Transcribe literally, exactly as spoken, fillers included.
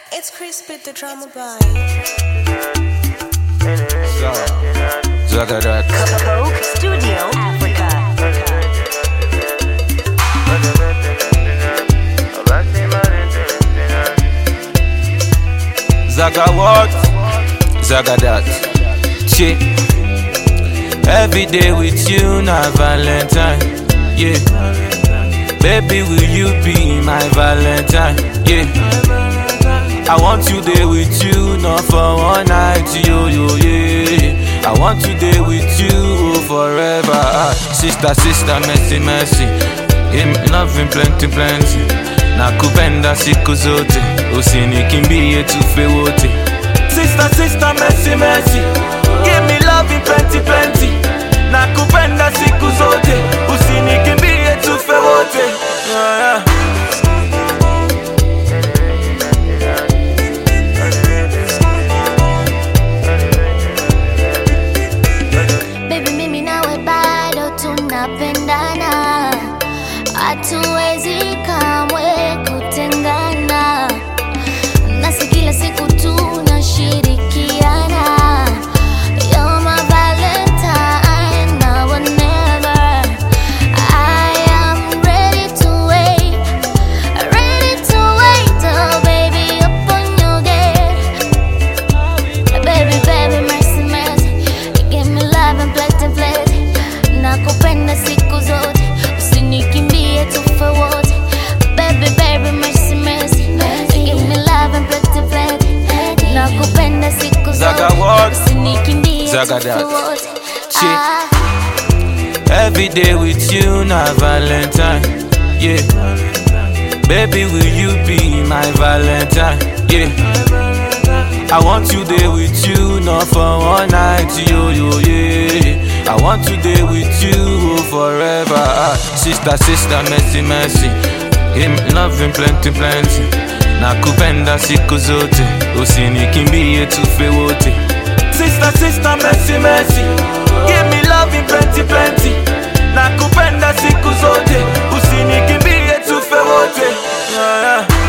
It's Crispy the drama boy. Zagadat. Coke Studio Africa. Zaga what? Zagadat. Che. Every day with you, na Valentine. Yeah. Baby, will you be my Valentine? Yeah. I want you there with you, not for one night, yo, yo, yeah. I want you there with you forever. Ah, sister, sister, mercy, mercy. Give me loving plenty, plenty. Nakupenda siku zote, usinikimbie tufe wote. Sister, sister, mercy, mercy. Give me loving plenty, plenty. Nakupenda siku zote, usinikimbie tufe wote. Yeah, yeah. Tunapendana, hatuwezi kamwe kutengana, nasi kila siku tunashirikiana. You're my Valentine, now or never. I am ready to wait, ready to wait, oh baby, upon your gate. Baby, baby, mercy, mercy, give me love and plenty, plenty. Nakupenda siku zote, usinikimbie tufe wote. Baby, baby, mercy, mercy, give me love and plenty, plenty. Nakupenda siku zote, usinikimbie tufe wote. Ah. Every day with you, na Valentine. Yeah. Baby, will you be my Valentine? Yeah. I want you there with you, not for one night, yo, yo, yeah. I want you there with you forever. Ah, sister, sister, mercy, mercy. Give me loving plenty, plenty. Nakupenda siku zote, usinikimbie tufe wote. Sister, sister, mercy, mercy. Give me loving plenty, plenty. Nakupenda siku zote, usinikimbie tufe wote. Yeah, yeah.